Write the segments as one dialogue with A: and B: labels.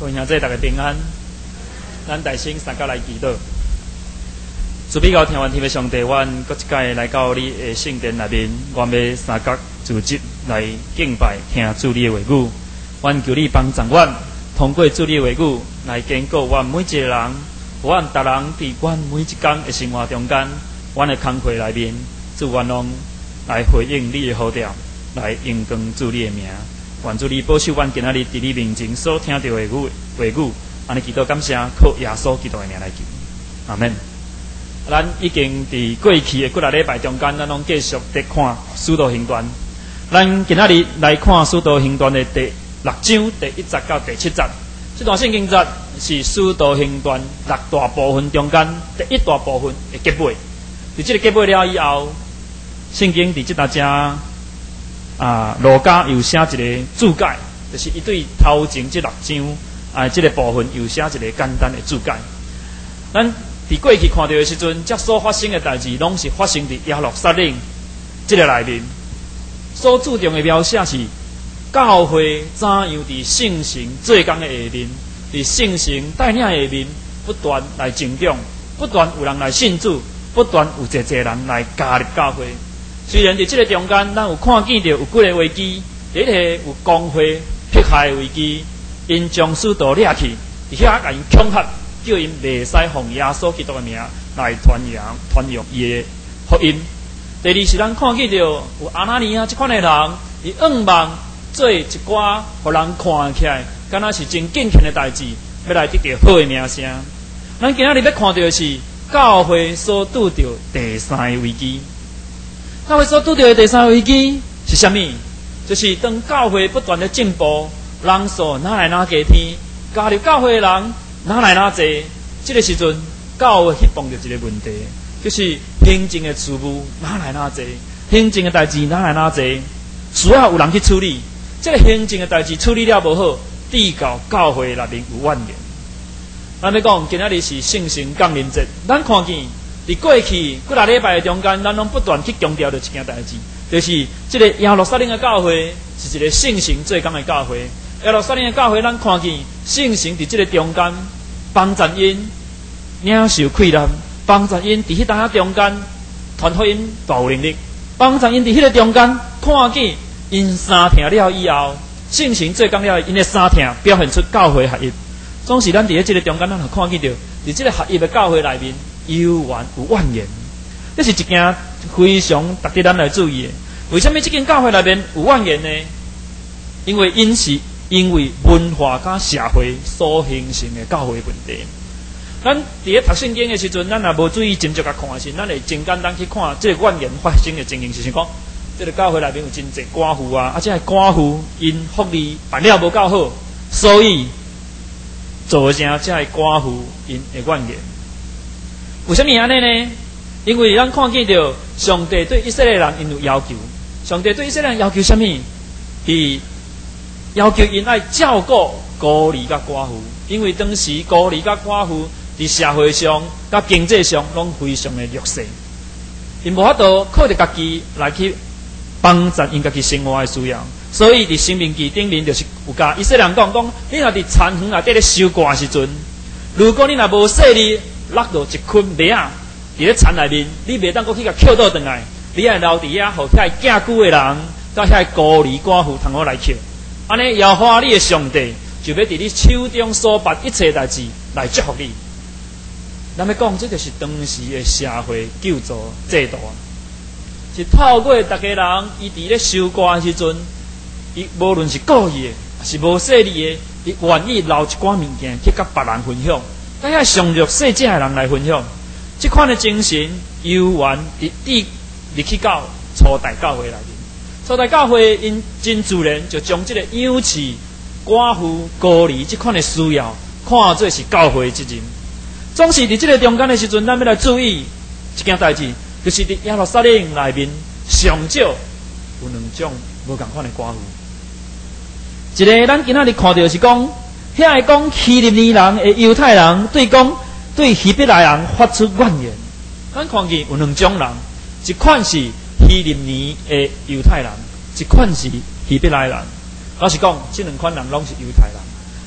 A: 各位兄弟，大家平安。咱大声三角来祈祷。主比较听完天的上帝，阮搁一届来到你的圣殿内面，阮要三角组织来敬拜，听主你的话语。阮求你帮助阮，通过主你的话语来坚固阮每一个人，阮逐人伫阮每一天的生活中间，阮的工课内面，主愿拢来回应你的呼召，来荣光主你的名。愿主你保守阮今仔日伫你面前所听到的话语，安尼祈祷感谢，靠耶稣基督的名来求，阿门。咱已经伫过去的几个礼拜中间，咱拢继续在看《使徒行传》。咱今仔日来看《使徒行传》的第6章第1节到第7节。这段圣经节是《使徒行传》6大部分中间第1大部分的结尾。伫这个结尾了以后，圣经伫这大家路加又写一个注解，就是伊对头前这6章这个部分又写一个简单的注解。咱伫过去看到的时阵，这所发生的代志，拢是发生伫耶路撒冷这个内面。所注重的描写是教会怎样伫圣神做工的下面，伫圣神带领的下面，不断来成长，不断有人来信主，不断有一个人来加入教会。虽然伫这个中间，咱有看见到有几个危机，第一个有公会迫害危机，因将使徒掠去，伫遐甲因恐吓，叫因袂使奉耶稣基督的名来传扬伊的福音。第二是咱看见到有阿拿尼亚这款的人，伊愿望做一寡互人看起来，敢若是真敬虔的代志，要来得到好的名声。咱今仔日要看到的是教会所拄到第3个危机。教会所拄到的第3个危机是啥物？就是当教会不断的进步，人数哪来哪加添，加入教会的人哪来哪济，这个时阵教会去碰到一个问题，就是行政的事务哪来哪济，行政的代志哪来哪济，需要有人去处理。这个行政的代志处理了无好，递到教会内面有怨言。咱要讲今仔日是圣神降临节，咱看见伫过去几个礼拜的中间，咱拢不断去强调着一件代志，就是这个耶路撒冷的教会是一个圣神做工的教会。耶路撒冷的教会，咱看见圣神伫这个中间帮助因领受溃烂，帮助因伫迄搭中间传福音大有能力，帮助因伫迄个中间看见因三听了以后，圣神做工了，因的三听表现出教会合一。总是咱伫咧这个中间，咱就看见到伫这个合一的教会内面，有怨言，这是一件非常值得咱来注意的。为什么这间教会内面有怨言呢？因为文化甲社会所形成的教会问题。咱伫咧读圣经的时阵，咱也无注意斟酌甲看的是，咱会真简单去看这个怨言发生的情形，是讲这个教会内面有真侪寡妇啊，这个寡妇因福利办了无够好，所以造成这个寡妇因的怨言。为什么安尼呢？因为咱看见到上帝对以色列人因有要求，上帝对以色列人要求什么？是要求因爱照顾孤儿甲寡妇，因为当时孤儿甲寡妇伫社会上甲经济上拢非常的弱势，因无法度靠着家己来去帮助因家己生活的需要，所以伫生命记顶面就是有甲以色列人讲，你若伫田园内底咧收割的时阵，如果你若无细力落到一捆麦啊，伫咧田内面，你袂当搁去甲捡倒转来，你爱留伫遐，互遐寄居的人，甲遐孤儿寡妇通好来捡。安尼，耶和华你的上帝就要伫你手中所办一切代志来祝福你。咱要讲，这就是当时的社会救助制度啊，是透过大家人，伊伫咧收割的时阵，伊无论是故意的，还是无势力的，伊愿意留一寡物件去甲别人分享。甲遐上弱势者的人来分享，这款的精神悠远入去到初代教会内面。初代教会因真自然就将这个养饲寡妇、孤儿这款的需要看作是教会的责任。总是伫这个中间的时阵，咱要来注意一件代志，就是伫耶路撒冷内面上少有2种无同款的寡妇。一个咱今仔日看到是讲。遐会讲希利尼人的犹太人对希伯来人发出怨言。咱看见有2种人，一款是希利尼的犹太人，一款是希伯来人。老实讲，这2款人拢是犹太人。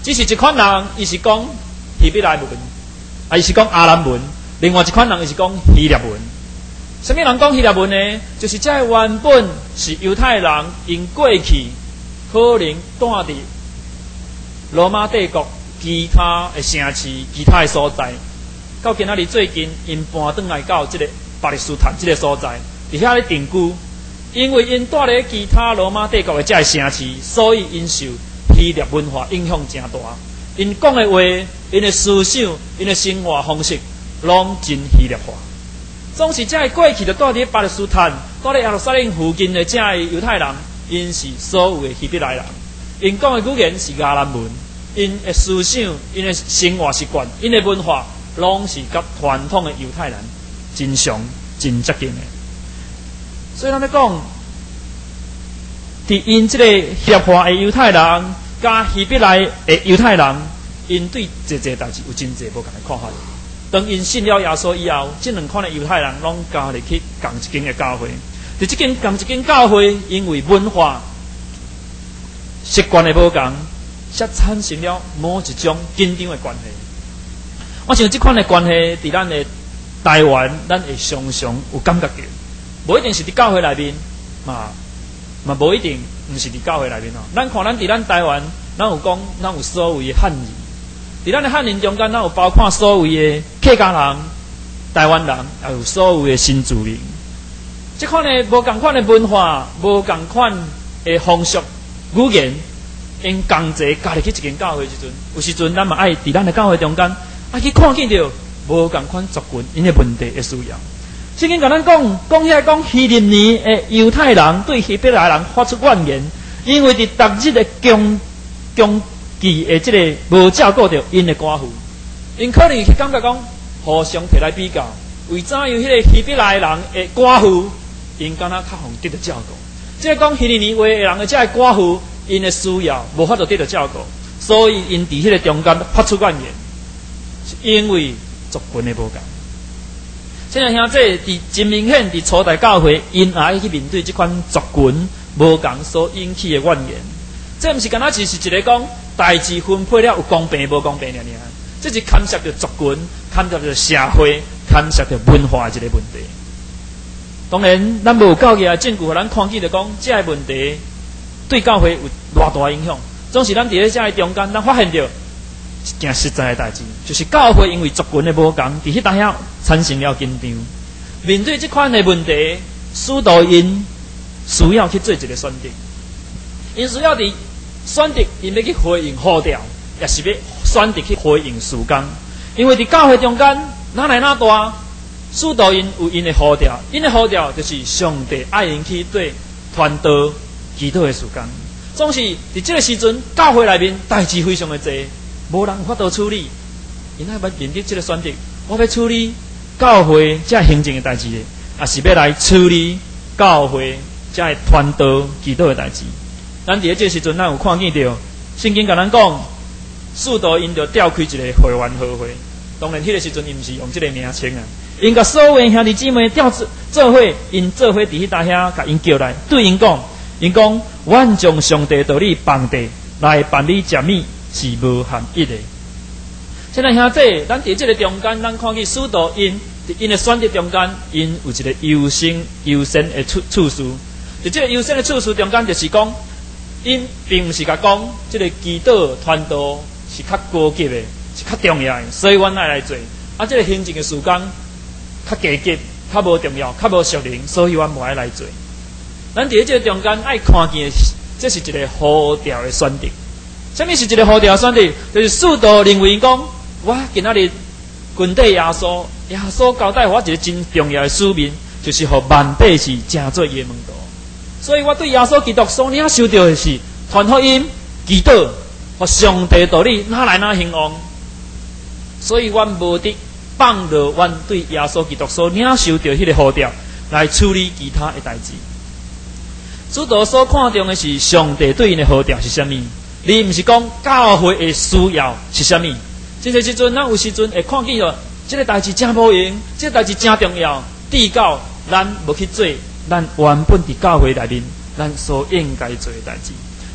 A: 只是一款人，伊是讲希伯来文，伊是讲阿兰文；另外一款人，伊是讲希腊文。什么人讲希腊文呢？就是这原本是犹太人，因过去可能住伫罗马帝国其他的城市、其他的所在，到今仔日最近因搬转来到这个巴勒斯坦这个所在，伫遐咧定居。因为因住咧其他罗马帝国的这个城市，所以因受希腊文化影响真大。因讲的话、因的思想、因的生活方式，拢真希腊化。总是这过去就住伫巴勒斯坦、住伫耶路撒冷附近的这个犹太人，因是所有的希伯来人。因讲的语言是亚兰文，因的思想、因的生活习惯、因的文化，拢是甲传统的犹太人真像、真接近的。所以咱咧讲，伫因这个希腊化的犹太人，甲希伯来的犹太人，因对这代志有真侪无同的看法。当因信了耶稣以后，这两款的犹太人拢加入去共一间的教会。伫这间共一间教会，因为文化习惯的无同，才产生了某一种紧张的关系。我想这款的关系，伫咱的台湾，咱会常常有感觉到，无一定是伫教会内面，嘛无一定毋是伫教会内面哦。咱看咱伫咱台湾，咱有讲，咱有所谓的汉人。伫咱的汉人中间，咱有包括所谓的客家人、台湾人，也有所谓的新住民。这款的无同款的文化、无同款的风俗、语言，因共齐加入去一间教会时阵，有时阵咱嘛爱伫咱的教会中间，爱去看见到无同款族群因的问题的需要。圣经甲咱讲希利尼的犹太人对希伯来人发出怨言，因为伫逐日的供给的这个无照顾到因的寡妇，因可能是感觉讲互相摕来比较，为怎样迄个希伯来人的寡妇，因敢若较互得到照顾。即个讲希利尼话的人的这个寡妇，因的需要无法度得到照顾，所以因伫迄个中间发出怨言，是因为族群的无共。现在兄弟伫真明显伫初代教会，因也爱去面对这款族群无共所引起的怨言。这毋是敢若只是一个讲代志分配了有公平无公平尔，这是牵涉到族群、牵涉到社会、牵涉到文化的一个问题。当然，咱无教义的证据，咱看见就讲这个问题对教会有偌大影响。总是咱伫咧这个中间，咱发现到一件实在的代志，就是教会因为族群的无共，伫迄当下产生了紧张。面对这款的问题，使徒因需要去做一个选择，因需要伫选择因要去回应呼召，也是要选择去回应事工。因为伫教会中间，哪来哪大，使徒因有因的呼召，因的呼召就是上帝爱因去对传道、祈祷的事工。总是伫这个时阵，教会内面代志非常的多，无人有法度处理。因爱要面对这个选择，我要处理教会这行政的代志，也是要来处理教会这传道、祈祷的代志。咱伫这个时阵，咱有看见到圣经甲咱讲，使徒因着召开一个会员和会。当然，迄个时阵因毋是用这个名称啊，因甲所有兄弟姊妹调做伙，因做伙伫迄搭遐甲因叫来，对因讲，阮将上帝道理放地来办理食米，是无限一的。现在兄弟，咱伫这个中间，咱看见使徒因的选择中间，因有一个优先的次序。伫这个优先的次序中间，就是讲。因并毋是甲讲，这个祈祷传道是较高级的，是较重要的，所以阮爱来做。啊，这个行政的事工较低级，较无重要，较无属灵，所以阮无爱来做。咱伫这个中间爱看见，这是一个呼召的选择。什么是一个呼召的选择？就是使徒认为讲，我今仔日群体耶稣交代我一个真重要的使命，就是互万百姓成做伊的门徒。所以我对耶稣基督所领受到的是传福音、祈祷和上帝道理哪来哪兴旺。所以阮无得放落阮对耶稣基督所领受到迄个呼召来处理其他的代志。使徒所看重的是上帝对因的呼召是啥物，而毋是讲教会的需要是啥物。这个时阵，咱有时阵会看见到这个代志真无用，这个代志真重要，至到咱无去做。咱原本伫教会内面，咱所应该做的代志，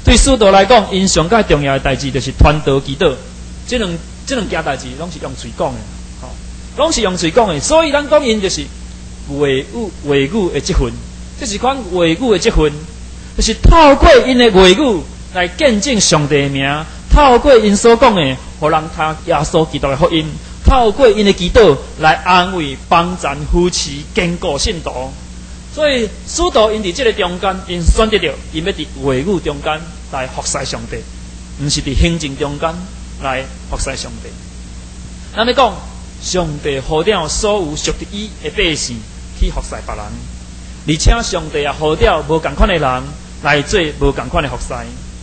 A: 对使徒来讲，因上介重要的代志就是传道祈祷，这两件代志拢是用嘴讲的，吼，拢是用嘴讲的。所以咱讲因就是话语的这份，这是款话语的这份，就是透过因的话语来见证上帝的名，透过因所讲的，互人听耶稣基督的福音，透过因的祈祷来安慰、帮助、扶持、坚固信徒。所以使徒因伫这个中间，因选择着因要伫话语中间来服侍上帝，毋是伫行政中间来服侍上帝。咱要讲，上帝呼召所有属于伊的百姓去服侍别人，而且上帝也呼召无共款的人来做无共款的服侍。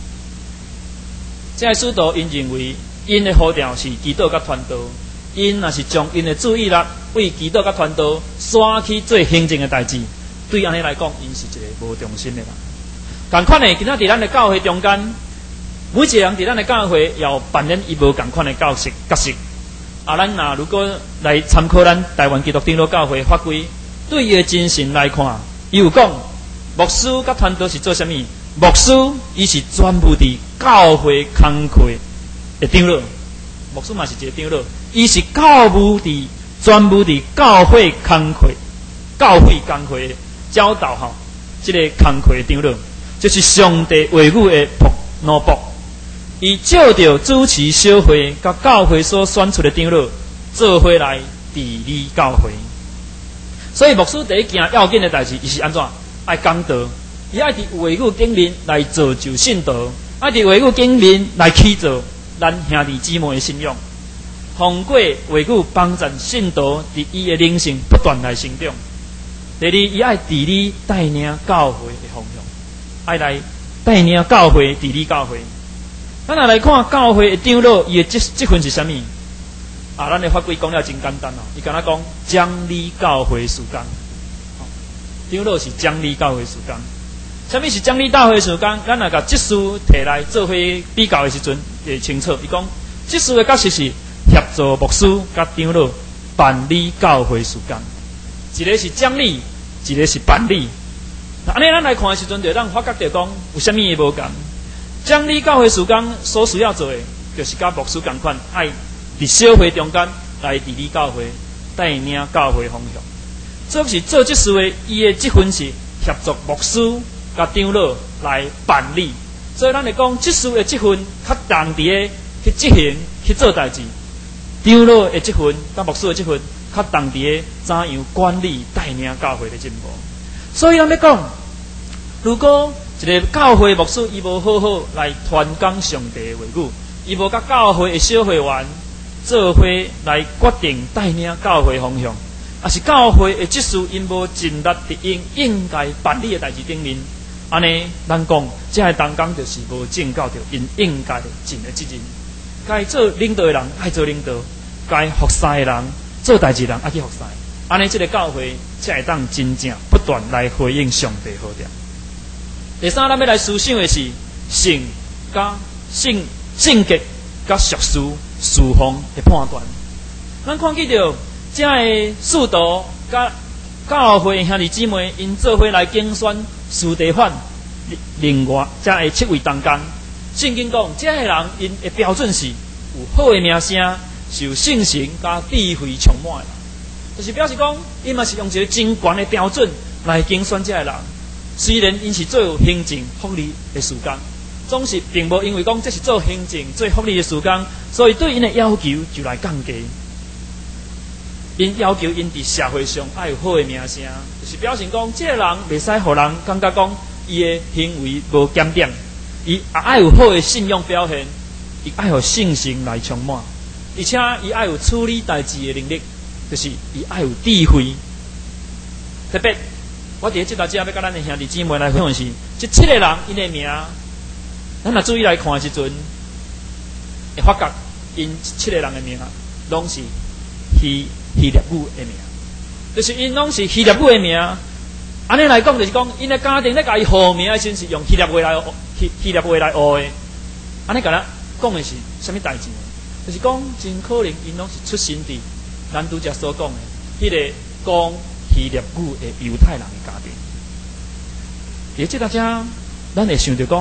A: 这使徒因认为，因的呼召是祈祷甲传道，因若是将因的注意力为祈祷甲传道刷去做行政的代志。对安尼来讲，因是一个无忠心的人。共款的，今仔伫咱的教会中间，每一个人伫咱的教会要扮演伊无共款的角色。咱若如果来参考咱台湾基督长老教会法规，对伊的精神来看，伊有讲，牧师甲传道是做啥物？牧师伊是专务伫教会工课的长老，牧师嘛是一个长老，伊是专务伫教会工课的。教导吼，这个工课的长老，就是上帝话语的奴仆。伊照着主持小会，甲教会所选出的长老，做伙来治理教会。所以牧师第一件要紧的代志，伊是安怎？爱讲道，伊爱伫话语顶面来造就信徒，爱伫话语顶面来起造咱兄弟姊妹的信仰，通过话语帮助信徒伫伊的灵性不断来成长。第二，伊爱治理带领教会的方向，爱来带领教会治理教会。咱若来看教会的长老，伊的这份是啥物？咱的法规讲了真简单哦，伊敢若讲讲理教会事工。长老是讲理教会事工。啥物是讲理教会事工？咱若甲这事摕来做伙比较的时阵，会清楚。伊讲这事的角色是协助牧师甲长老办理教会事工。一个是讲理，一个是办理。安尼咱来看的时阵，就让发觉到讲有啥物嘢无共。讲理教会事工所需要做的，就是甲牧师同款，爱伫小会中间来治理教会，带领教会方向。这是做这事的，伊的这份是协助牧师甲长老来办理。所以咱来讲，这事的这份较重伫去执行去做代志，长老的这份甲牧师的这份。较重伫怎样管理带领教会的进步，所以咱要讲，如果一个教会牧师伊无好好来传讲上帝的话语，伊无甲教会的小会员做伙来决定带领教会方向，也是教会的职事因无尽力伫应该办理的代志顶面，安尼咱讲，这个同工就是无尽到着因应该尽的责任。该做领导的人爱做领导，该服侍的人。做代志人爱去服侍，安尼这个教会才会当真正不断来回应上帝呼召。第三，咱要来思想的是性格甲属事事方的判断。咱看见到这个使徒甲教会兄弟姊妹因做伙来竞选司提反，另外这个7位同工。圣经讲，这个人因的标准是有好的名声。受信心加智慧充满的，就是表示讲，因嘛是用一个真悬的标准来竞选这个人。虽然因是做行政福利的事工，总是并无因为讲这是做行政做福利的事工，所以对因的要求就来降低。因要求因伫社会上爱有好的名声，就是表示讲，这个人袂使互人感觉讲伊的行为无检点，伊也爱有好的信用表现，伊爱有信心来充满。而且伊爱有处理代志的能力，就是伊爱有智慧。特别，我伫这道只要甲咱的兄弟姊妹来分享是，这7个人因的名，咱若注意来看的时阵，会发觉因7个人的名，拢是希腊语的名，就是因拢是希腊语的名。安尼来讲，就是讲因的家庭咧，甲伊号名的时阵是用希腊话来学的。安尼甲咱讲的是啥物代志？就是讲，真可能因拢是出身伫咱拄则所讲的迄个讲希腊语的犹太人的家庭。而这大家，咱会想着讲，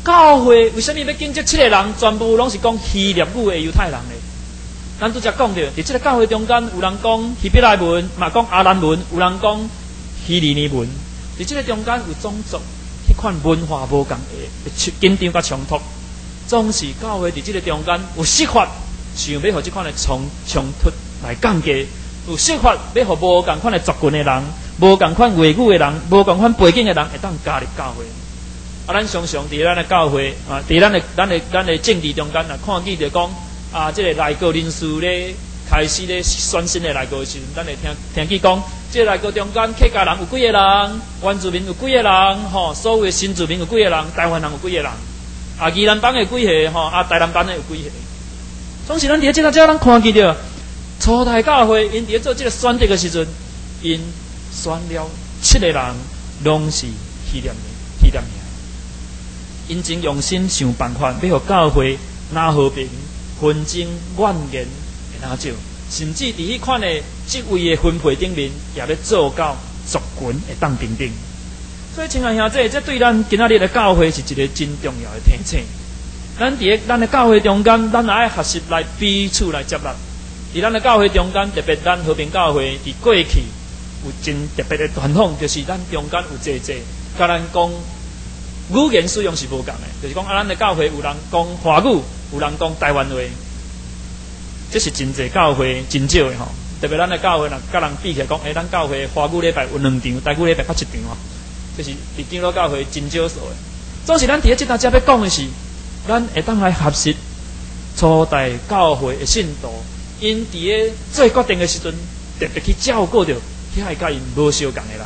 A: 教会为什么要拣这7个人，全部拢是讲希腊语的犹太人呢？咱拄则讲到，伫这个教会中间，有人讲希伯来文，嘛讲阿兰文，有人讲希利尼文。伫这个中间有种族迄款文化无共的紧张甲冲突，总是教会伫这个中间有设法想要互这款的冲突来降低，有设法要互无共款的族群的人、无共款话语的人、无共款背景的人会当加入教会。啊，咱常常伫咱的教会啊，伫咱的政治中间啊，看见着讲啊，这个内阁人士咧开始咧选新的内阁时，咱会听见讲，这个内阁中间客家人有几个人，原住民有几个人，所有的新住民有几个人，台湾人有几个人，啊，宜兰帮的几个啊，台南帮的有几个。总是咱伫这咱看见着初代教会因伫做这个选择的时阵，因选了7个人拢是希腊名。因真用心想办法，要互教会拿和平、纷争、怨言会拿少，甚至伫迄款的职位的分配顶面，也咧做到族群会当平等。所以，亲爱兄弟，这对咱今仔日的教会是一个真重要的提醒。咱伫咱的教会中间，咱也爱学习来彼此来接纳。伫咱的教会中间，特别咱和平教会伫过去有真特别的传统，就是咱中间有姐，甲咱讲。语言使用是无共的，就是讲咱的教会有人讲华语，有人讲台湾话，这是真济教会真少的吼。特别咱的教会若甲人比起来讲，咱教会华语礼拜有2场，台语礼拜8场吼，这是伫长老教会真少数的。总是咱伫即搭只要讲的是，咱会当来学习初代教会的信徒，因伫个做决定的时阵，特别去照顾着遐甲因无相共的人。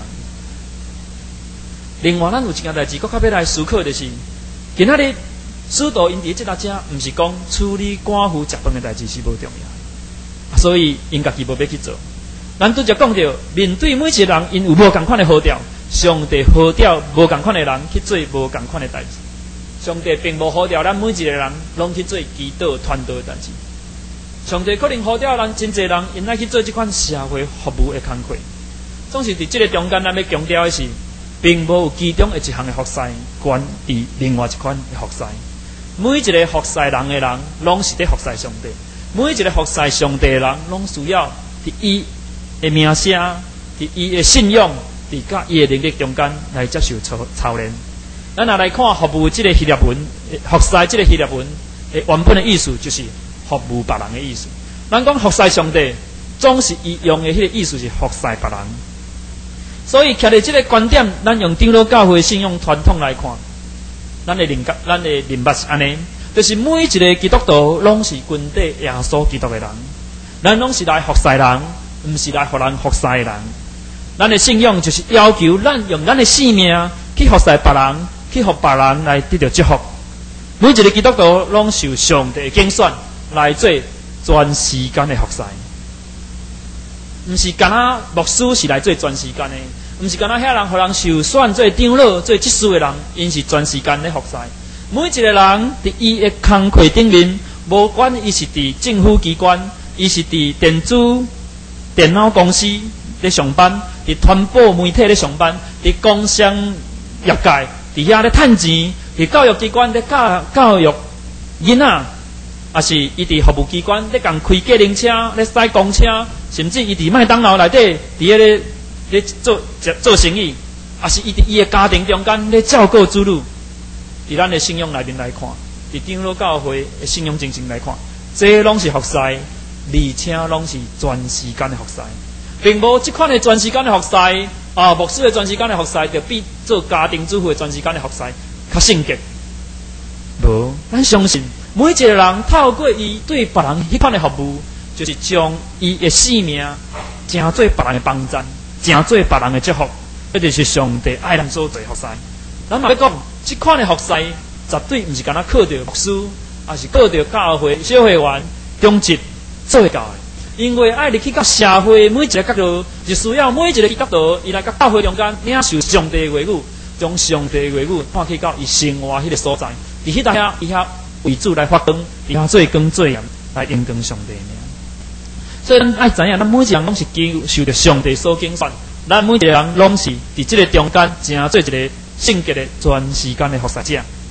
A: 另外，咱有一件代志，搁较要来思考的是，今仔日使徒因伫即搭只，毋是讲处理寡妇食饭的代志是无重要，所以因家己无要去做。咱拄则讲到，面对每一个人，因有无共款的号召，上帝号召无共款的人去做无共款的代志。上帝并无号召咱每一个人拢去做祈祷传道的代志。上帝可能号召咱真侪人，因来去做即款社会服务的工作。总是伫即个中间，咱要强调的是。并无有其中的一项的服侍，关伫另外一款的服侍。每一个服侍人的人，拢是伫服侍上帝；每一个服侍上帝的人，拢需要伫伊的名声、伫伊的信仰、伫甲伊的能力中间来接受操练。咱若来看服务这个希腊文，服侍这个希腊文的原本的意思，就是服务别人的意思。咱讲服侍上帝，总是伊用的迄个意思是服侍别人。所以，徛在这个观点，咱用长老教会信仰传统来看，咱的明白是安尼，就是每一个基督徒拢是跟底耶稣基督的人，咱拢是来服侍人，毋是来互人服侍的人。咱的信仰就是要求咱用咱的性命去服侍别人，去互别人来得到祝福。每一个基督徒拢受上帝的拣选来做全时间的服侍。毋是干那牧师是来做全时间的，毋是干那遐人互人受选做长老、做执事的人，因是全时间咧服侍。每一个人伫伊的工课顶面，无管伊是伫政府机关，伊是伫电脑公司咧上班，伫传播媒体咧上班，伫工商业界伫遐咧趁钱，伫教育机关咧教育囡仔。也是伊伫服务机关咧共开计程车、咧驶公车，甚至伊伫麦当劳内底伫咧做生意，也是伊伫伊的家庭中间咧照顾子女。伫咱的信仰内面来看，伫长老教会的信仰精神来看，这拢是服侍，而且拢是全时间的服侍，并无即款的全时间的服侍啊，牧师的全时间的服侍，就比做家庭主妇的全时间的服侍较性格。无，咱相信。每一个人透过伊对别人迄款的服务，就是将伊的性命成做别人的帮衬，成做别人的祝福，这就是上帝爱咱所做服侍。咱嘛要讲，这款的服侍绝对毋是干那靠着牧师，也是靠着教会小会员中职做会到的。因为爱入去到社会每一个角度，就需要每一个角度，伊来到教会中间领受上帝的话语，将上帝的话语看去到伊生活迄个所在，伫迄搭遐伊遐。为主来发光，伫做光做盐来荣光上帝名。所以咱爱知影，咱每一个人拢是受着上帝所拣选，咱每一个人拢是伫这个中间，成做一个全时间的服侍者。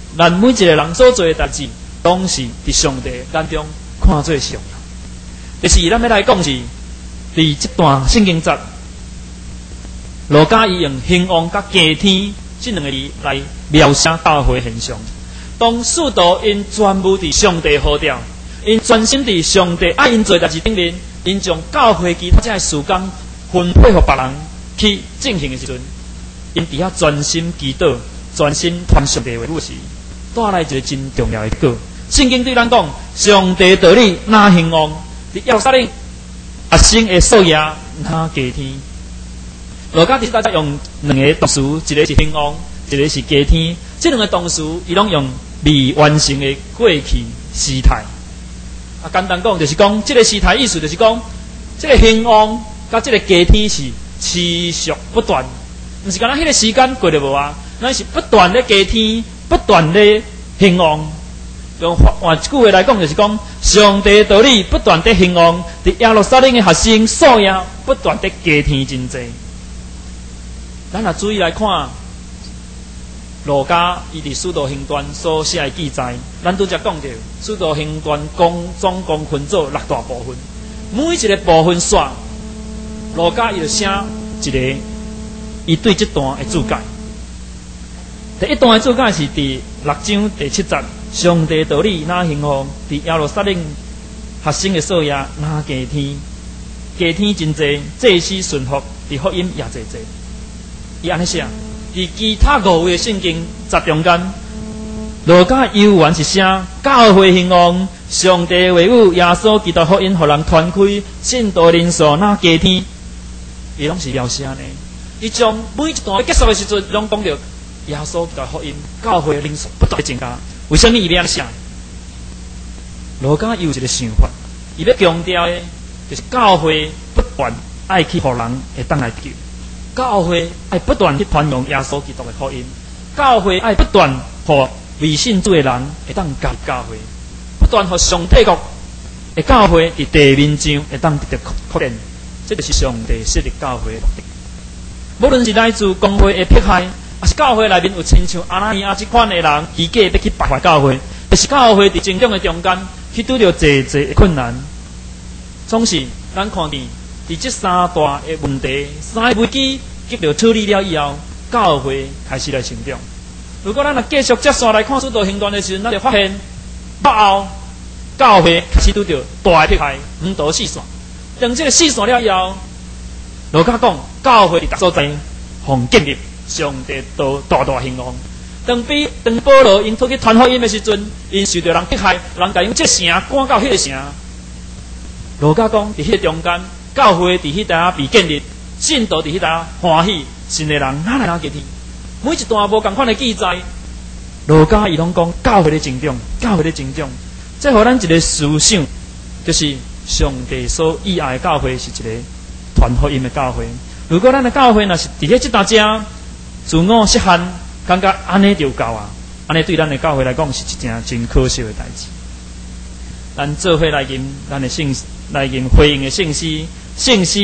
A: 咱每一个人所做的代志，拢是伫上帝眼中看做上要。就是咱要来讲是，伫这段圣经节，路加伊用兴旺甲加天这两个字来描写教会现象。当使徒因全部伫上帝呼召，因专心伫上帝爱因做代志顶面，因将教会其他的事工分配给别人去进行的时阵，因伫遐专心祈祷、专心传上帝的话时，带来一个真重要的果。圣经对咱讲，上帝道理哪兴旺，伫耶路撒冷学生的数额哪加天。路加伫大家用两个动词，一个是兴旺，一个是加天。这两个动词，伊拢用未完成的过去时态。简单讲就是讲，这个时态意思就是讲，这个兴旺甲这个加天是持续不断，毋是讲咱迄个时间过了无啊，咱是不断的加天，不断的兴旺。用换一句话来讲，就是讲上帝道理不断的兴旺，伫耶路撒冷的学生数额不断的加天真济。咱若注意来看，路加伊伫使徒行传所写的记载，咱拄则讲到，使徒行传总共分做6大部分，每一个部分线，路加伊就写一个，伊对这段的注解。第一段的注解是伫6章第7节，上帝道理哪兴旺，伫耶路撒冷学生的数额哪加天，加天真济，祭司顺服伫福音也济济。伊安尼写，伫其他5位圣经节中间，路加犹原是写教会兴旺，上帝的话语耶稣基督福音，互人传开，信徒人数哪加天，伊拢是描写呢。伊将每一段结束的时阵，拢讲到耶稣基督福音，教会的人数不断增加。为什么伊要安尼写？路加有一个想法，伊要强调的，就是教会不断爱去互人会当来救。教会爱不断去传扬耶稣基督的福音，教会爱不断互未信主的人会当加入教会，不断互上帝国的教会伫地面上会当得到确认，这就是上帝设立教会的目的。无论是来自公会的迫害，还是教会内面有亲像阿拿尼亚这款的人，虚假要去败坏教会，还是教会伫成长的中间去拄到侪的困难，总是咱看见。伫这3大的问题、3个危机得到处理了以后，教会开始来成长。如果咱若继续接续来看使徒行传的时候，咱就发现，幕后教会开始拄到大的迫害，五道四散。当这个四散了以后，路加讲教会伫各所在互建立，上帝都大大兴旺。当保罗因出去传福音的时阵，因受到人迫害，人甲因这城赶到迄个城。路加讲伫迄个中间。教会伫迄搭被建立，信徒伫迄搭欢喜，信的人哪来哪加天。每一段无同款的记载，路加伊拢讲教会的成长，教会的成长。这互咱一个思想，就是上帝所喜爱的教会是一个传福音的教会。如果咱的教会若是伫迄搭只自我实现，感觉安尼就够啊，安尼对咱的教会来讲是一件真可惜的代志。咱做伙来吟咱的圣，来吟回应的圣诗。圣诗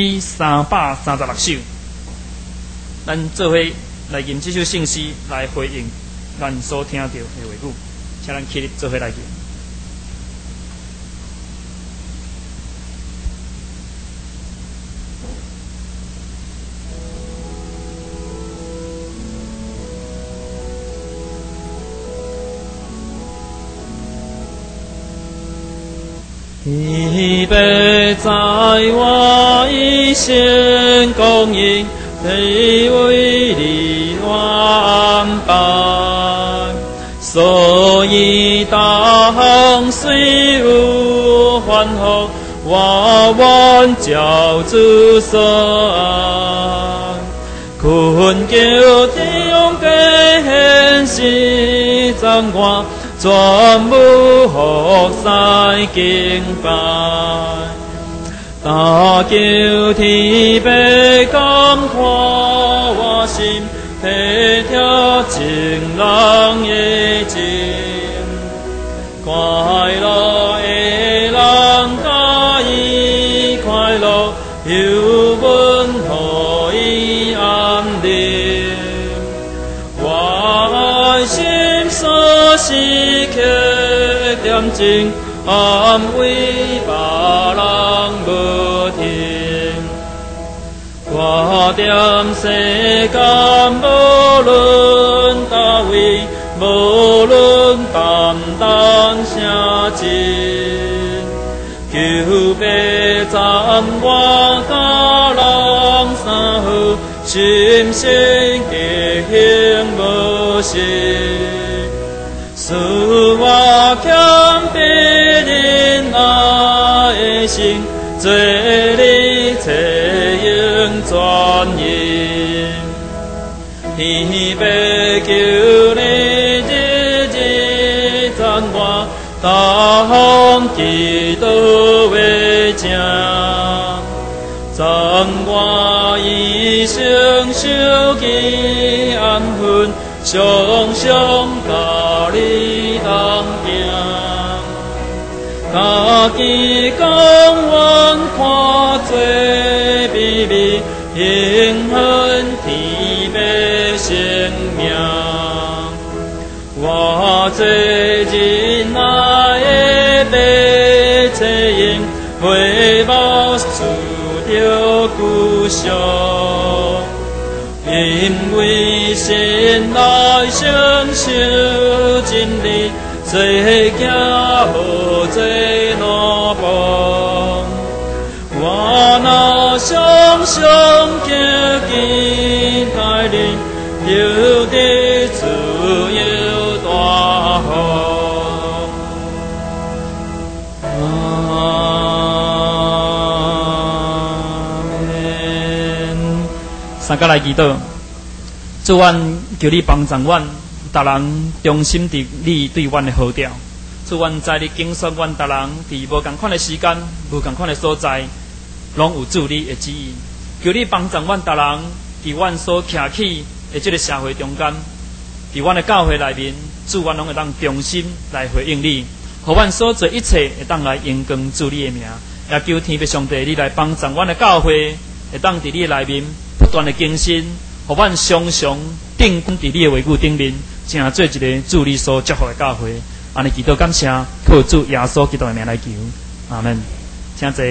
A: 336首，咱做伙来吟这首圣诗来回应咱所听到的话语，请咱起立做伙来吟。
B: 一杯在我一生供应，卑微的王般，所以当虽无欢呼，我万教主所爱，困求天用给现实掌管。全部学西敬拜，大求天悲感化我心，体贴情人的情，快乐的人甲伊快乐，有阮互伊安宁，我爱心所为别人无听。我踮世间无论叨位，无论担当啥钱，求别赞我甲人三好，心生结幸无息。使我欠别人爱的心，做你采用专业。天父求你日日赞我，大方祈祷为正，赞我一生受其安分，常常甲你同行。家己讲阮看做秘密，永恒天父生命。我做人爱的白切用，袂无输着故乡。因为神来承受真理，做囝无做奴仆。我若常常求见待你，就得自由大方。阿门。
A: 三甲来祈祷，主阮求你帮助阮，逐人忠心伫你对阮的好调。主阮在你经选阮逐人伫无共款的时间、无共款的所在，拢有主你的旨意。求你帮助阮逐人伫阮所徛起的这个社会中间，伫阮的教会内面，主阮拢会当忠心来回应你，互阮所做一切会当来荣光主你的名。也求天父上帝你来帮助阮的教会，会当伫你内面不断的更新，互阮常常定伫你的话语顶面，成做一个主你所祝福的教会。安尼祈祷感谢，靠主耶稣基督的名来求，阿门。请坐。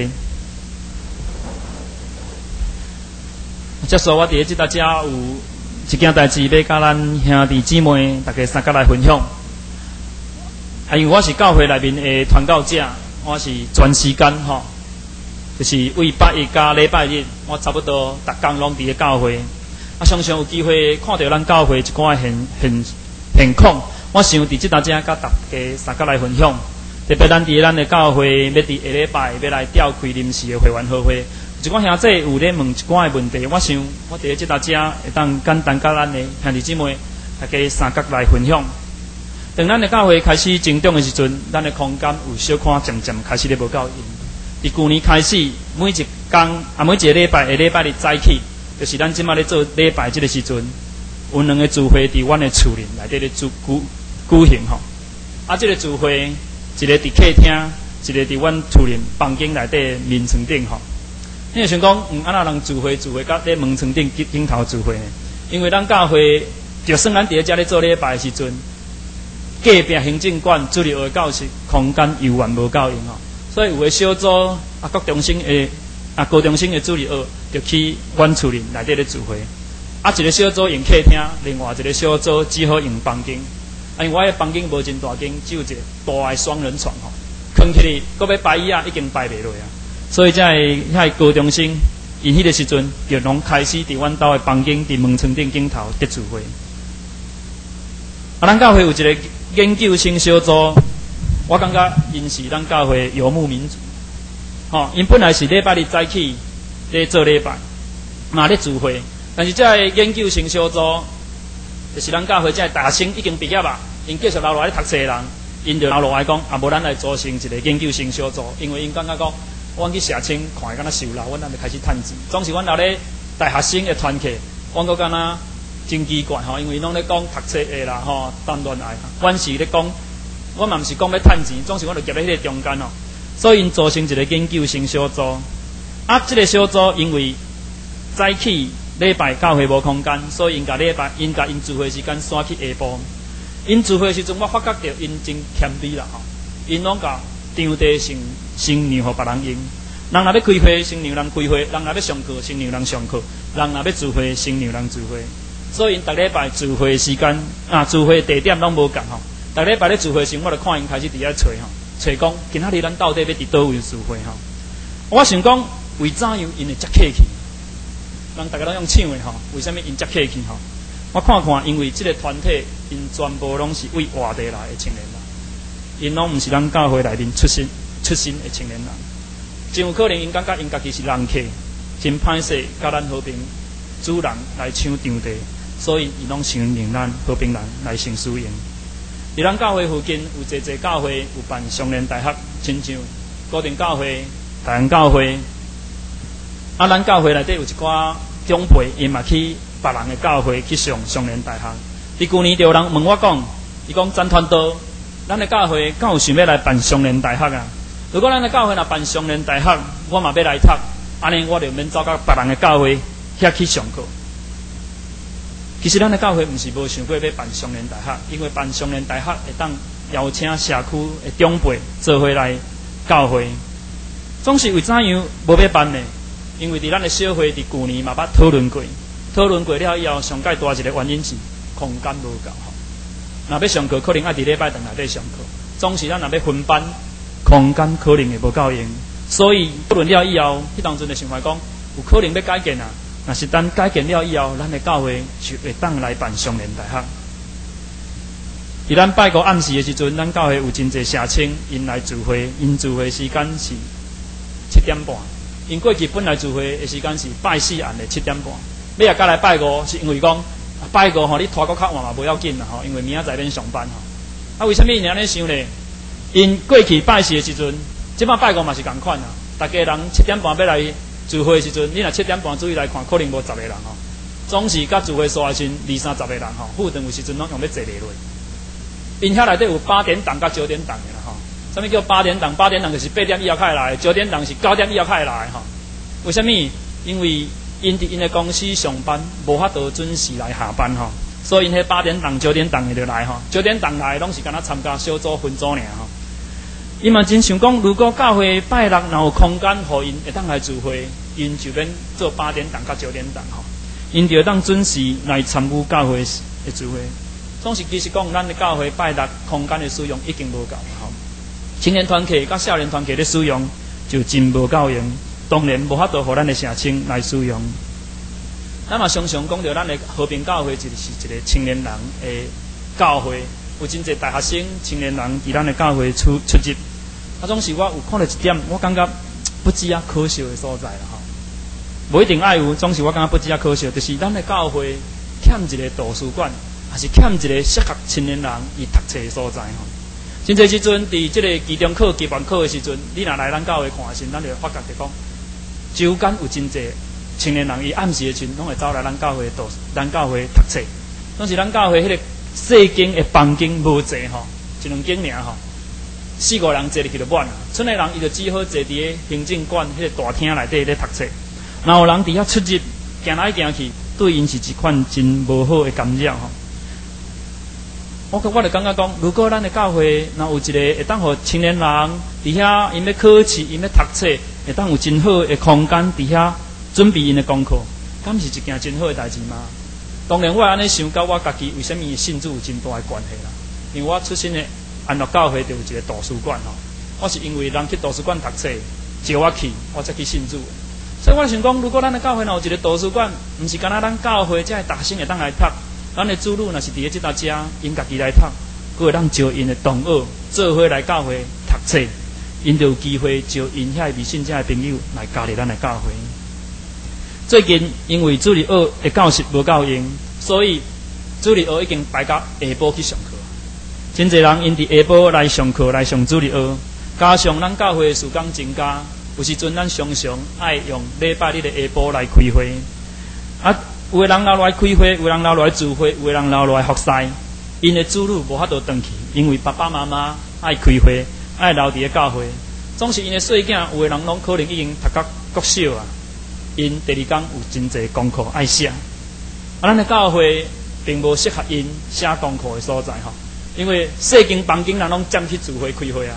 A: 接续我伫咧即搭遮有一件代志要甲咱兄弟姊妹大家三甲来分享。因为我是教会内面的传教者，我是全时间吼，就是为拜一加礼拜日，我差不多逐工拢伫咧教会。常常有机会看到咱教会一寡现况，我想伫即搭遮甲大家三甲来分享。特别咱伫咱的教会要伫下礼拜要来召开临时的会员好会。一寡兄弟有咧问一寡的问题，我想我伫咧即搭遮会当简单甲咱的兄弟姊妹大家三角来分享。当咱的教会开始增长的时阵，咱的空间有小可渐渐开始咧无够用。伫去年开始，每一工每一个礼拜日早起，就是咱即马咧做礼拜即个时阵，有两个聚会伫阮的厝里内底咧举行吼。即个聚会一个伫客厅，一个伫阮厝里房间内底面床顶吼。你就想讲，安那人聚会甲咧门床顶顶头聚会呢？因为咱教会就算咱伫咧遮咧做礼拜的时阵，隔壁行政馆主日学教室空间犹原无够用吼，所以有的小组高中生的主日学就去阮厝里内底咧聚会。一个小组用客厅，另外一个小组只好用房间。因为我的房间无真大间，只有一个大的双人床吼，放起来，搁要摆椅啊，已经摆袂落啊。所以遐高中生，因迄个时阵就拢开始伫阮兜的房间，伫门床顶顶头伫聚会。咱教会有一个研究性小组，我感觉因是咱教会游牧民族，吼，因本来是礼拜日早起咧做礼拜，嘛咧聚会，但是这个研究性小组，就是咱教会这大学生已经毕业啊，因继续留落来读册的人，因就留落来讲，无咱来组成一个研究性小组，因为因感觉讲。阮去社青看会敢若受劳，阮咱就开始趁钱。总是阮留咧大学生的团契，阮阁敢若真奇怪吼，因为拢咧讲读册的啦吼，谈恋爱。阮是咧讲，阮嘛毋是讲咧趁钱，总是阮就夹咧迄个中间吼。所以因组成一个研究性小组。即个小组因为早起礼拜教会无空间，所以因甲因聚会时间刷去下晡。因聚会时阵，我发觉到因真谦卑啦吼，因拢甲场地先让互别人用。人若要开会，先让人开会；人若要上课，先让人上课；人若要聚会，先让人聚会。所以因逐礼拜聚会时间聚会地点拢无共吼。逐礼拜咧聚会时，我就看因开始伫遐找吼，找讲今仔日咱到底要伫倒位聚会吼。我想讲为怎样因会遮客气？人大家拢用抢的吼，为什么因遮客气吼？我看看，因为即个团体因全部拢是为外地来的青年人，因拢毋是咱教会内面出身的青年人。真有可能因感觉因家己是人客，真歹势，甲咱和平主人来抢场地，所以因拢想让咱和平人来成输赢。伫咱教会附近有侪教会有办双联大学，亲像高定教会、大安教会。咱教会内底有一寡长辈，因嘛去别人的教会去上双联大学。伫旧年就有人问我讲，伊讲詹传道，咱的教会敢有想要来办双联大学啊？如果咱的教会若办双联大学，我嘛要来读，安尼我就免走到别人的教会遐去上课。其实咱的教会毋是无想过要办双联大学，因为办双联大学会当邀请社区的长辈做伙来教会。总是为怎样无要办呢？因为伫咱的小会伫旧年嘛捌讨论过了以后，上介大一个原因是空间无够吼。若要上课，可能爱伫礼拜堂内底上课，总是咱若要分班。空间可能会无够用，所以讨论了以后，迄当阵就想法讲，有可能要改建啊。若是等改建了以后，咱的教会就会当来办双联大学。伫咱拜五暗时的时阵，咱教会有真侪社青因来聚会，因聚会时间是7:30。因过去本来聚会的时间是拜四暗的7:30，尾仔甲来拜五，是因为讲拜五吼，你拖到较晚嘛无要紧啦吼，因为明仔载免上班吼。为什么因安尼想呢？因过去拜四的时阵，即摆拜五嘛是共款啊。大家人7:30要来聚会的时阵，你若7:30注意来看，可能无10个人吼，总是甲聚会数的时20-30个人吼。附顿有时阵拢用要坐落。因遐内底有8点档甲9点档的啦吼。什么叫8点档？8点档就是8点以后开来，9点档是9点以后开来吼。为什么？因为因伫因的公司上班，无法度准时来下班吼，所以因迄8点档、9点档的就来吼。9点档来拢是敢若参加小组分组尔吼。伊嘛真想讲，如果教会拜六若有空间，互因会当来聚会，因就免做8点档甲9点档吼，因就当准时来参与教会的聚会。总是其实讲，咱的教会拜六空间的使用已经无够吼，青年团体甲少年团体的使用就真无够用，当然无法度互咱的社青来使用。咱嘛常常讲到，咱的和平教会就是一个青年人的教会，有真侪大学生、青年人伫咱的教会出入。总是我有看到一点，我感觉不知啊可惜的所在啦吼。无一定爱有，总是我感觉不知啊可惜，就是咱的教会欠一个图书馆，还是欠一个适合青年人伊读册的所在吼。真侪时阵，伫即个期中考、期末考的时阵，你若来咱教会看的时，咱就会发觉着讲，周间有真侪青年人伊暗时的时阵，拢会走来咱教会读册。总是咱教会迄个细间的房间无济吼，1、2间尔吼。4、5人坐入去就满啦，剩的人伊就只好坐伫个行政馆迄个大厅内底咧读册。然后人伫遐出入，行来行去，对因是一款真无好的干扰吼。我就感觉讲，如果咱的教会若有一个会当互青年人伫遐，因要考试、因要读册，会当有真好的空间伫遐准备因的功课，敢是一件真好的代志吗？当然，我安尼想，甲我家己为什么信主有真大的关系啦。因为我出身的安乐教会就有一个图书馆吼，我是因为人去图书馆读册，招我去，我才去信主的。所以我想讲，如果咱的教会若有一个图书馆，毋是干那咱教会才大学生会当来读，咱的主女若是伫咧即搭遮，因家己来读，佫会当招因的同学做伙来教会读册，因就有机会招因遐未信者的朋友来加入咱的教会。最近因为主日学的教室无够用，所以主日学已经排到下晡去上课。真侪人因伫下晡来上课来上主日学，加上咱教会的时间增加，有时阵咱常常爱用礼拜日的下晡来开会。有的人留来开会，有的人留来聚会，有的人留来服侍。因的子女无法度回去，因为爸爸妈妈爱开会，爱留伫咧教会。总是因的细囝，有的人拢可能已经读到国小啊，因第二天有真侪功课爱写。咱的教会并无适合因写功课的所在吼。因为细间房间人拢占去聚会开会啊，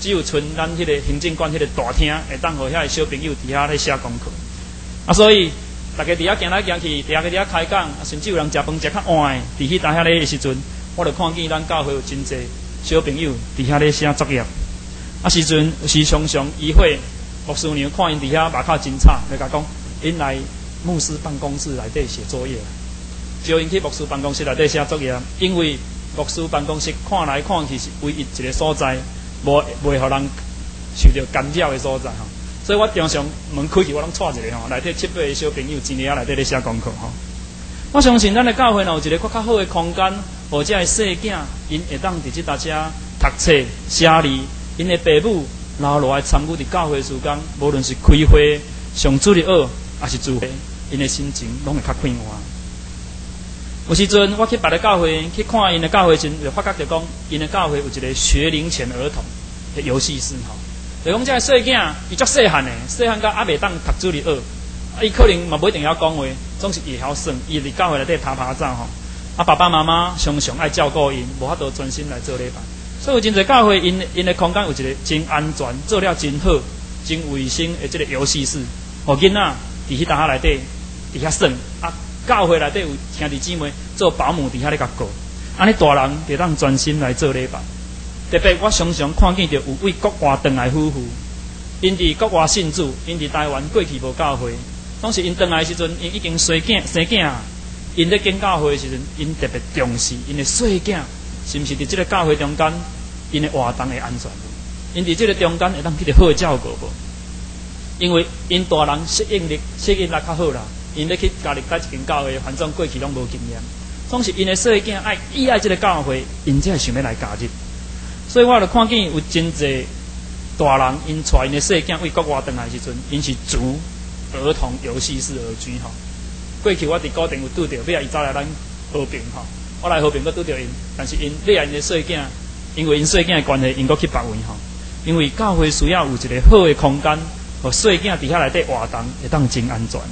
A: 只有剩咱迄个行政馆迄个大厅会当互遐小朋友伫遐咧写功课。啊，所以大家伫遐行来行去，伫遐开讲，甚至有人食饭食较晚的，伫迄搭遐咧时阵，我就看见咱教会有真济小朋友伫遐咧写作业。啊，时阵有时常常议会牧师娘看因伫遐目口真差，就甲讲，因来牧师办公室内底写作业，叫因去牧师办公室内底写作业，因为牧师办公室看来看去是唯一一个所在，袂互人受到干扰的所在吼。所以我常常门开去，我拢带一个吼，内底7、8个小朋友真个内底咧写功课吼。我相信咱的教会若有一个较好的空间，或者是细囝因会当伫即搭遮读册、写字，因的父母留落来参与伫教会的时间，无论是开会、上主日学，还是聚会，因的心情拢会较快活。有时阵我去别个教会去看因的教会时，就发觉着讲，因的教会有一个学龄前儿童的游戏室吼。就讲这个细囝，伊足细汉的，细汉到还袂当读主日学，伊可能嘛不一定晓讲话，总是会晓算。伊伫教会内底爬走吼，啊爸爸妈妈常常爱照顾因，无法度专心来做礼拜。所以有真侪教会因的空间有一个真安全、做了真好、真卫生的这个游戏室，互囡仔伫迄搭内底伫遐算啊。教会内底有兄弟姊妹做保姆伫遐咧甲顾，安尼大人就当专心来做礼拜。特别我常常看见着有为国外回来夫妇，因伫国外信主，因伫台湾过去无教会，当时因回来时阵，因已经生囝，因咧建教会时阵，因特别重视因的细囝是毋是伫即个教会中间，因的活动会安全无？因伫即个中间会当去着好照顾无？因为因大人适应力较好啦。因咧去家己带一间教会，反正过去拢无经验，总是因的细囝依爱这个教会，因才会想要来加入。所以我就看见有真济大人因带因的细囝为国外回来时阵，因是逐儿童游戏室而居吼。过去我伫固定有拄着，尾仔伊走来咱和平吼，我来和平佫拄着因，但是因尾仔因的细囝，因为因细囝的关系，因佫去别位吼。因为教会需要有一个好的空间，互细囝伫遐内底活动，会当真安全。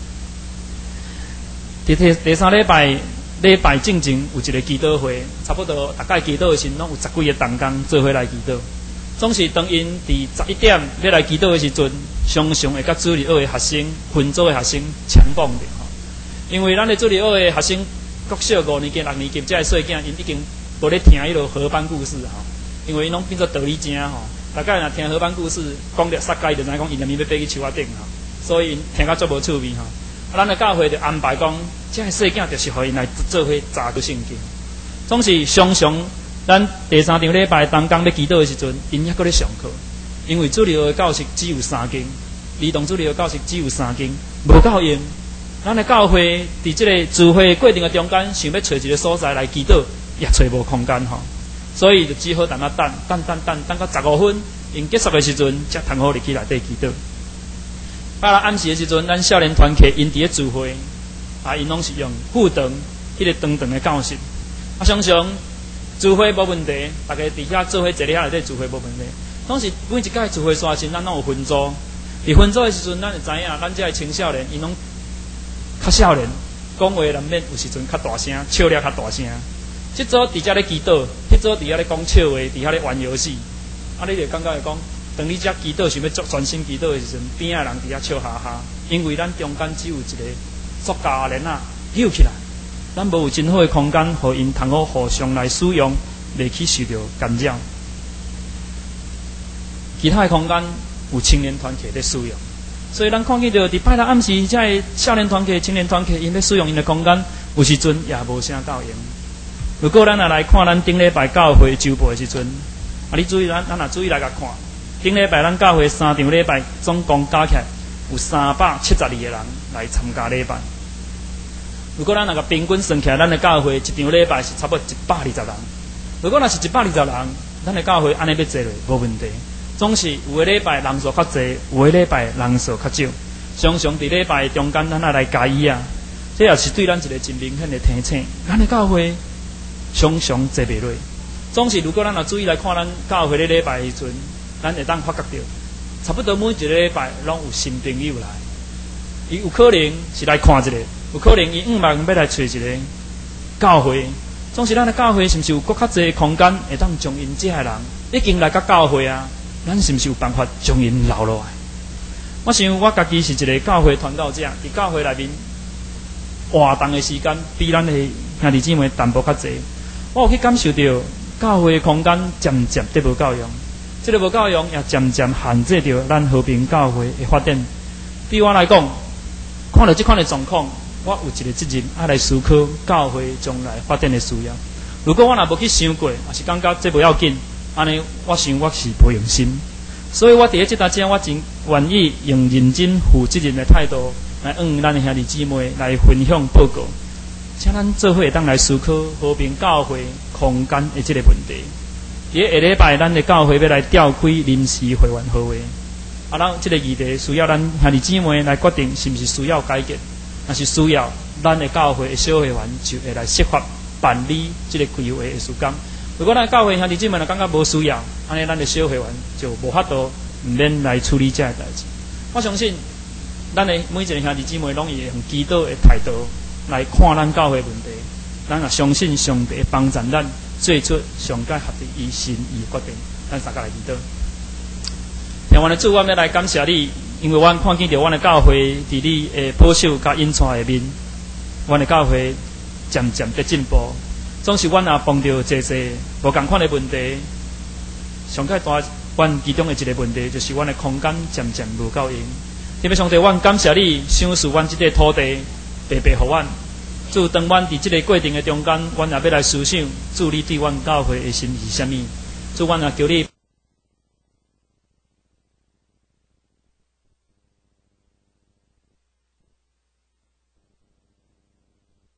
A: 第三礼拜正前有一个祈祷会，差不多大概祈祷的时拢有10几个同工做伙来祈祷。总是当因伫11点要来祈祷的时阵，常常会甲主日学的学生、分组的学生强碰着吼。因为咱的主日学的学生国小5年级、6年级，这个细囝因已经无咧听迄落河班故事吼，因为因拢变做道理精吼。大概若听河班故事讲着撒该，就知影讲因内面要爬去树仔顶吼，所以因听甲足无趣味吼。咱的教会就安排讲，这个细囝就是互因来做伙查读圣经。总是常常，咱第3场礼拜当工要祈祷的时阵，因还搁咧上课。因为主日学的教室只有3间，儿童主日学教室只有3间，无够用。咱的教会伫这个聚会过程的中间，想要找一个所在来祈祷，也找无空间吼。所以就只好等到到15分，因结束的时阵，才通好入去内底祈祷。到了暗时的时阵，咱少年团契因伫咧聚会，因拢是用副堂迄个长长的教室。常常聚会无问题，大家伫遐做伙坐咧遐内底聚会无问题。拢是每一届聚会刷新，咱拢有分组。伫分组的时阵，咱会知影，咱这个青少年因拢较少年，讲话难免有时阵较大声，笑了较大声。即组伫遮咧祈祷，迄组伫遐咧讲笑话，伫遐咧玩游戏。你就感觉会讲。当你遮祈祷想要做专心祈祷的时阵，边仔人伫遐笑哈哈，因为咱中间只有一个塑胶帘啊，扭起来，咱无有真好的空间，互因通好互相来使用，袂去受到干扰。其他的空间有青年团契在使用，所以咱看见到伫拜六暗时，遮个少年团契、青年团契，因要使用因的空间，有时阵也无啥够用。如果咱来看咱顶礼拜教会周报的时阵，你注意咱若注意来甲看。顶礼拜咱教会3场礼拜，总共加起来有372个人来参加礼拜。如果咱那个平均算起来，咱的教会一场礼拜是差不多120人。如果若是120人，咱的教会安尼要坐落无问题。总是有个礼拜人数较侪，有个礼拜人数较少。常常伫礼拜中间，咱来加伊啊，这也是对咱一个真明显的提醒。咱的教会常常坐袂落。总是如果咱若注意来看咱教会的礼拜时阵。咱会当发觉到，差不多每一个礼拜拢有新朋友来，伊有可能是来看一个，有可能伊500要来找一个教会。总是咱的教会是毋是有搁较侪空间，会当将因这些人已经来到教会啊， 咱是毋是有办法将因留落来？我想我家己是一个教会传道者，伫教会内面活动的时间比咱的兄弟姊妹淡薄较济。我有去感受到教会的空间渐渐得无够用，这个无够用也渐渐限制着咱和平教会的发展。对我来讲，看到这款的状况，我有一个责任要来思考教会将来发展的需要。如果我若无去想过，也是感觉这不要紧，安尼我想我是不用心。所以我伫这搭只，我真愿意用认真负责任的态度来咱的兄弟姊妹来分享报告，请咱做伙当来思考和平教会空间的这个问题。伫下礼拜，咱的教会要来召开临时会员会议，咱这个议题需要咱兄弟姊妹来决定是不是需要改革，若是需要，咱的教会的小会员就会来设法办理这个规划的时间。如果咱教会兄弟姊妹若感觉无需要，安尼咱的小会员就无法度唔免来处理这个代志。我相信，咱的每一个兄弟姊妹拢会用祈祷的态度来看咱教会问题。咱也相信上帝帮助咱做出上佳合的伊心意决定。咱大家来祈祷。听完的主，我要来感谢你，因为阮看见到阮的教会伫你的保守甲引带下面，阮的教会渐渐在进步。总是阮也碰到这些无共款的问题，上较大，阮其中的一个问题就是阮的空间渐渐无够用。特别上帝，阮感谢你赏赐阮这个土地，白白互阮。主，当阮伫这个过程的中间，阮也要来思想，主你对阮教会的心是啥物？主，阮也求你。